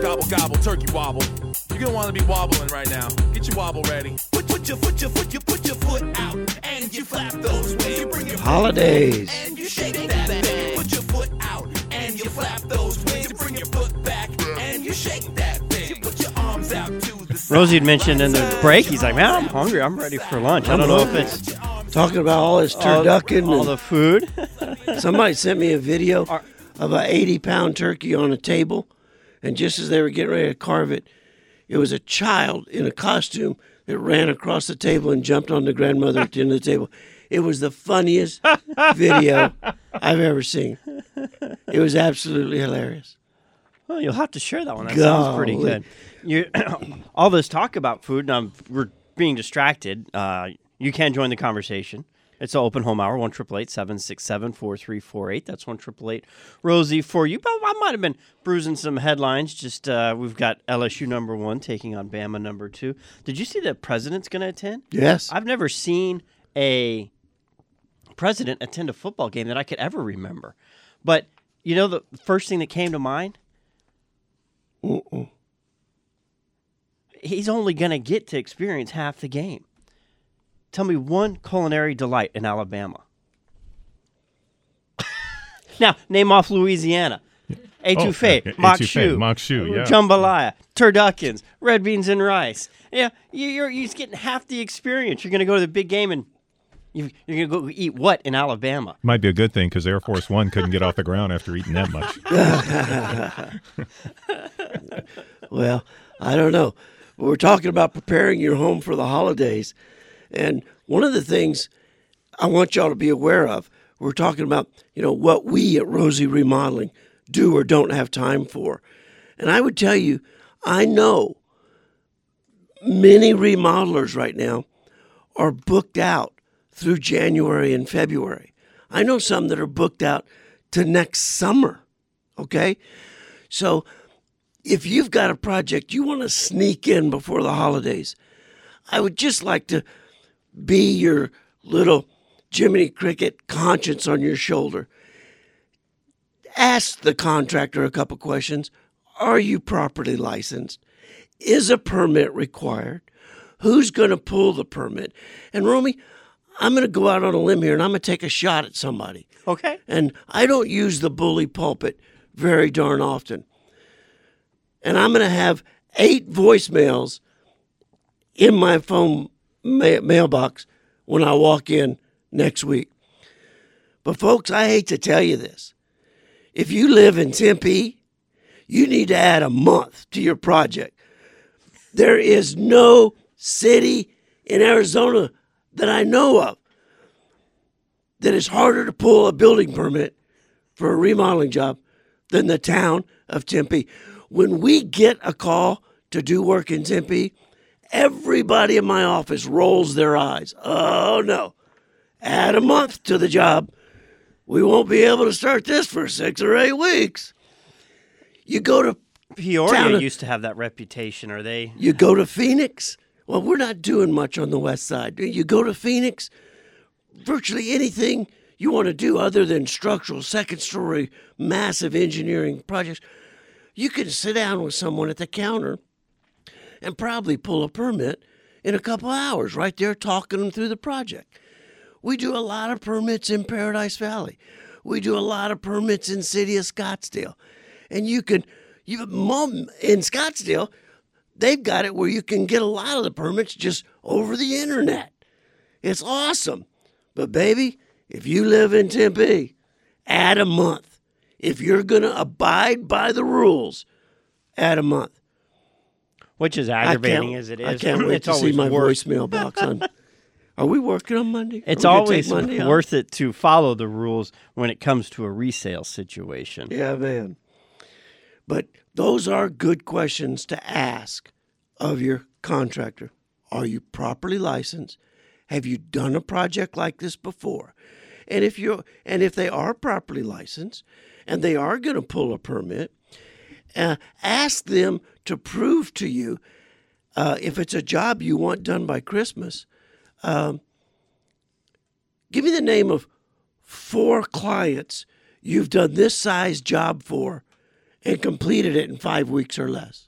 Gobble, gobble, turkey wobble. You're gonna wanna be wobbling right now. Get your wobble ready. Put your foot out, and you flap those wings. You bring your Holidays. and you shake that thing. Put your foot out, and you flap those wings. You bring your foot back, and you shake that thing. You put your arms out to the side. Rosie had mentioned in the break, he's like, man, I'm hungry. I'm ready for lunch. I don't know if it's Talking about all this turducken. all the food. Somebody sent me a video of an 80-pound turkey on a table, and just as they were getting ready to carve it, it was a child in a costume that ran across the table and jumped on the grandmother at the end of the table. It was the funniest video I've ever seen. It was absolutely hilarious. Well, you'll have to share that one. That sounds pretty good. All this talk about food, and we're being distracted. You can join the conversation. It's an open home hour, 1-888-767-4348. That's 1-888-ROSIE for you. But I might have been bruising some headlines. Just we've got LSU #1 taking on Bama #2. Did you see the president's going to attend? Yes. I've never seen a president attend a football game that I could ever remember. But, you know, the first thing that came to mind? He's only going to get to experience half the game. Tell me one culinary delight in Alabama. Now, name off Louisiana. Etouffee, Mokshu, yeah. Jambalaya, turduckens, red beans and rice. Yeah, you're just getting half the experience. You're going to go to the big game and you're going to go eat what in Alabama? Might be a good thing because Air Force One couldn't get off the ground after eating that much. Well, I don't know. We're talking about preparing your home for the holidays. And one of the things I want y'all to be aware of, we're talking about, what we at Rosie Remodeling do or don't have time for. And I would tell you, I know many remodelers right now are booked out through January and February. I know some that are booked out to next summer, okay? So if you've got a project you want to sneak in before the holidays, I would just like to be your little Jiminy Cricket conscience on your shoulder. Ask the contractor a couple questions. Are you properly licensed? Is a permit required? Who's going to pull the permit? And Romy, I'm going to go out on a limb here and I'm going to take a shot at somebody. Okay. And I don't use the bully pulpit very darn often. And I'm going to have 8 voicemails in my phone mailbox when I walk in next week. But folks, I hate to tell you this. If you live in Tempe, you need to add a month to your project. There is no city in Arizona that I know of that is harder to pull a building permit for a remodeling job than the town of Tempe. When we get a call to do work in Tempe, everybody in my office rolls their eyes. Oh, no. Add a month to the job. We won't be able to start this for 6 or 8 weeks. You go to Peoria used to have that reputation. Are they? You go to Phoenix. Well, we're not doing much on the west side. You go to Phoenix, virtually anything you want to do other than structural, second-story, massive engineering projects, you can sit down with someone at the counter and probably pull a permit in a couple hours right there talking them through the project. We do a lot of permits in Paradise Valley. We do a lot of permits in city of Scottsdale. And in Scottsdale, they've got it where you can get a lot of the permits just over the internet. It's awesome. But baby, if you live in Tempe, add a month. If you're going to abide by the rules, add a month. Which is aggravating as it is. I can't wait to see my voicemail box on. Are we working on Monday? It's always worth it to follow the rules when it comes to a resale situation. Yeah, man. But those are good questions to ask of your contractor. Are you properly licensed? Have you done a project like this before? And if they are properly licensed and they are going to pull a permit, ask them to prove to you if it's a job you want done by Christmas. Give me the name of 4 clients you've done this size job for and completed it in 5 weeks or less.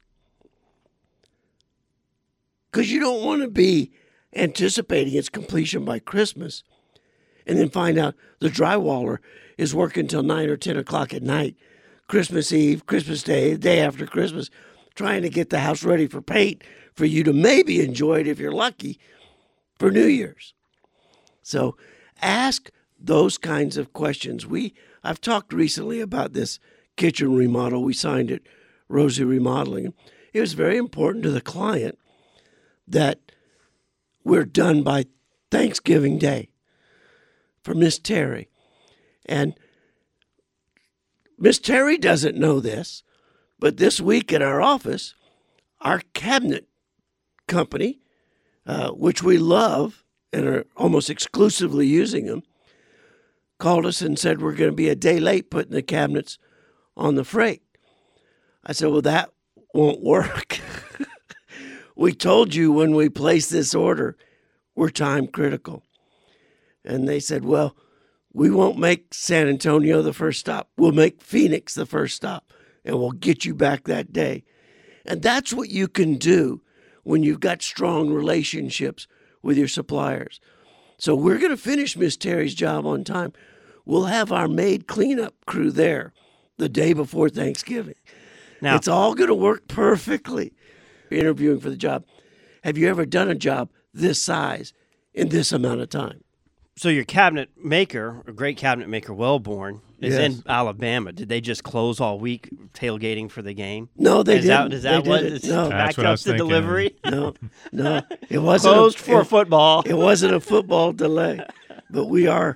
Because you don't want to be anticipating its completion by Christmas and then find out the drywaller is working till 9 or 10 o'clock at night, Christmas Eve, Christmas Day, the day after Christmas, trying to get the house ready for paint for you to maybe enjoy it if you're lucky for New Year's. So ask those kinds of questions. I've talked recently about this kitchen remodel we signed at Rosie Remodeling. It was very important to the client that we're done by Thanksgiving Day for Miss Terry. And Miss Terry doesn't know this, but this week at our office, our cabinet company, which we love and are almost exclusively using them, called us and said we're going to be a day late putting the cabinets on the freight. I said, well, that won't work. We told you when we placed this order, we're time critical. And they said, well, we won't make San Antonio the first stop. We'll make Phoenix the first stop, and we'll get you back that day. And that's what you can do when you've got strong relationships with your suppliers. So we're going to finish Miss Terry's job on time. We'll have our maid cleanup crew there the day before Thanksgiving. Now, it's all going to work perfectly. Interviewing for the job. Have you ever done a job this size in this amount of time? So your cabinet maker, a great cabinet maker, Wellborn, is in Alabama. Did they just close all week tailgating for the game? No, they didn't. Is that what it's no. backed up to delivery? No. It wasn't closed for football. It wasn't a football delay. But we are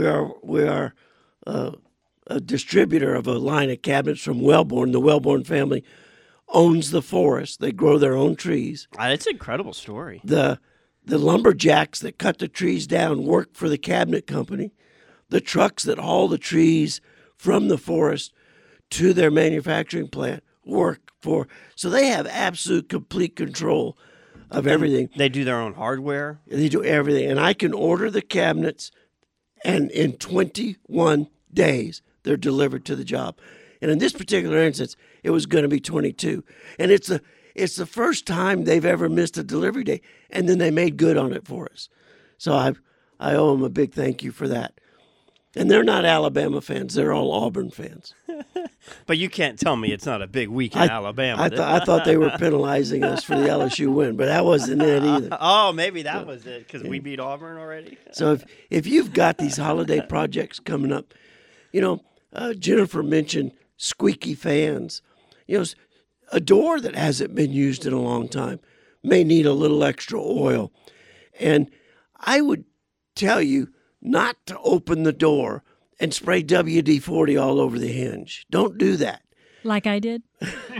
a distributor of a line of cabinets from Wellborn. The Wellborn family owns the forest. They grow their own trees. It's an incredible story. The lumberjacks that cut the trees down work for the cabinet company. The trucks that haul the trees from the forest to their manufacturing plant work for. So they have absolute complete control of everything. They do their own hardware. They do everything. And I can order the cabinets, and in 21 days, they're delivered to the job. And in this particular instance, it was going to be 22. And it's the first time they've ever missed a delivery day, and then they made good on it for us. So I owe them a big thank you for that. And they're not Alabama fans; they're all Auburn fans. But you can't tell me it's not a big week in Alabama. I thought they were penalizing us for the LSU win, but that wasn't it either. Oh, maybe that was it because we beat Auburn already. So if you've got these holiday projects coming up, Jennifer mentioned squeaky fans. A door that hasn't been used in a long time may need a little extra oil. And I would tell you not to open the door and spray WD-40 all over the hinge. Don't do that. Like I did?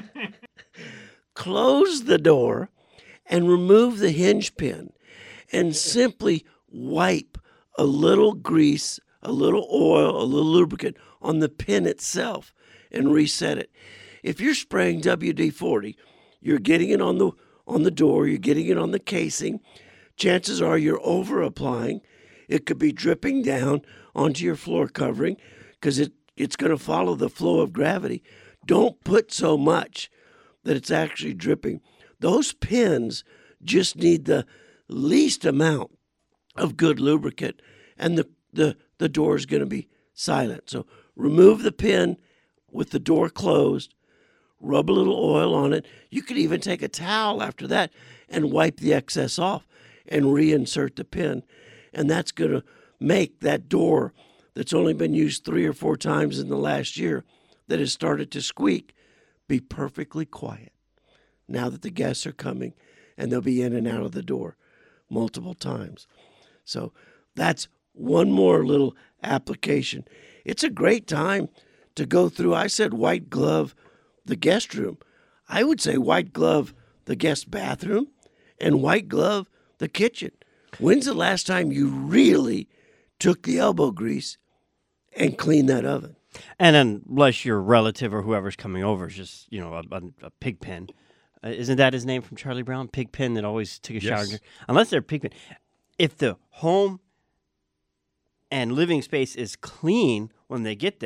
Close the door and remove the hinge pin and simply wipe a little grease, a little oil, a little lubricant on the pin itself and reset it. If you're spraying WD-40, you're getting it on the door, you're getting it on the casing. Chances are you're over-applying. It could be dripping down onto your floor covering because it's going to follow the flow of gravity. Don't put so much that it's actually dripping. Those pins just need the least amount of good lubricant, and the door is going to be silent. So remove the pin with the door closed, rub a little oil on it. You could even take a towel after that and wipe the excess off and reinsert the pin. And that's going to make that door that's only been used 3 or 4 times in the last year that has started to squeak be perfectly quiet now that the guests are coming and they'll be in and out of the door multiple times. So that's one more little application. It's a great time to go through. I said white glove the guest room. I would say white glove the guest bathroom and white glove the kitchen. When's the last time you really took the elbow grease and cleaned that oven? And unless your relative or whoever's coming over is just, a pig pen. Isn't that his name from Charlie Brown? Pig pen that always took a shower. Yes. Unless they're pig pen. If the home and living space is clean when they get there,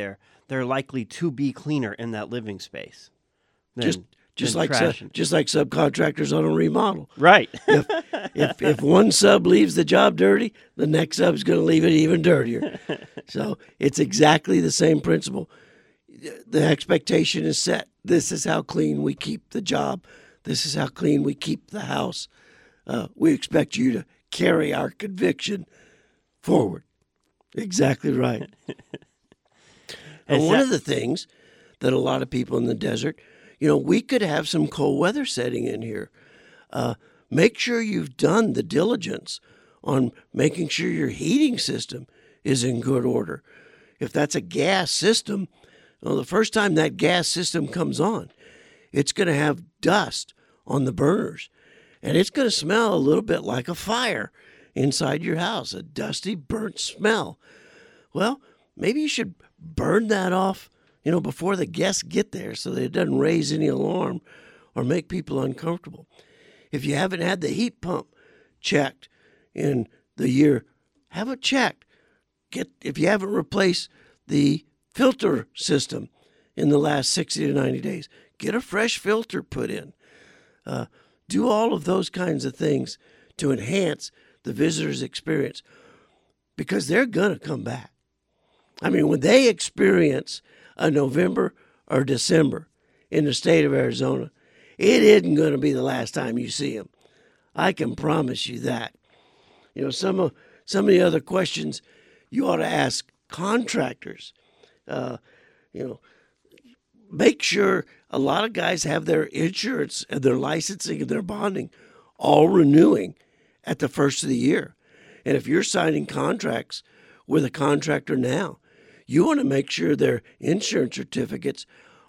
they're likely to be cleaner in that living space. than Just like trash and- just like subcontractors on a remodel. Right. If one sub leaves the job dirty, the next sub's going to leave it even dirtier. So it's exactly the same principle. The expectation is set. This is how clean we keep the job. This is how clean we keep the house. We expect you to carry our conviction forward. Exactly right. And one of the things that a lot of people in the desert, we could have some cold weather setting in here. Make sure you've done the diligence on making sure your heating system is in good order. If that's a gas system, the first time that gas system comes on, it's going to have dust on the burners, and it's going to smell a little bit like a fire inside your house, a dusty, burnt smell. Well, maybe you should burn that off, before the guests get there so that it doesn't raise any alarm or make people uncomfortable. If you haven't had the heat pump checked in the year, have it checked. If you haven't replaced the filter system in the last 60 to 90 days, get a fresh filter put in. Do all of those kinds of things to enhance the visitor's experience, because they're going to come back. I mean, when they experience a November or December in the state of Arizona, it isn't going to be the last time you see them. I can promise you that. Some of the other questions you ought to ask contractors. Make sure a lot of guys have their insurance and their licensing and their bonding all renewing at the first of the year. And if you're signing contracts with a contractor now, you want to make sure their insurance certificates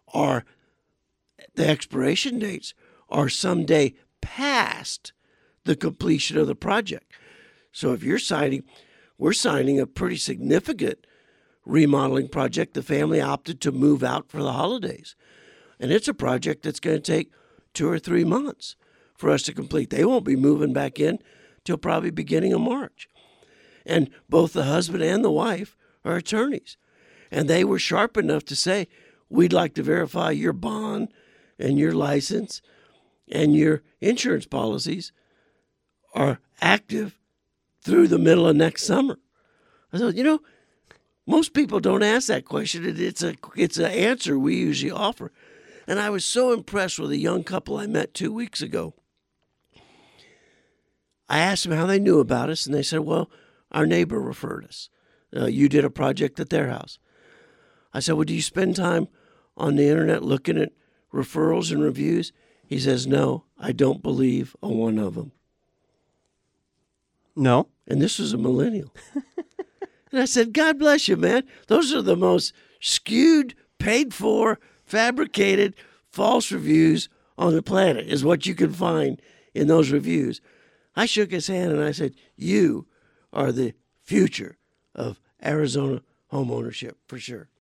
the expiration dates are someday past the completion of the project. So if we're signing a pretty significant remodeling project. The family opted to move out for the holidays. And it's a project that's going to take 2 or 3 months for us to complete. They won't be moving back in till probably beginning of March. And both the husband and the wife are attorneys. And they were sharp enough to say, we'd like to verify your bond and your license and your insurance policies are active through the middle of next summer. I said, most people don't ask that question. It's an answer we usually offer. And I was so impressed with a young couple I met 2 weeks ago. I asked them how they knew about us, and they said, well, our neighbor referred us. You did a project at their house. I said, well, do you spend time on the internet looking at referrals and reviews? He says, no, I don't believe a one of them. No. And this was a millennial. And I said, God bless you, man. Those are the most skewed, paid for, fabricated, false reviews on the planet is what you can find in those reviews. I shook his hand and I said, you are the future of Arizona homeownership for sure.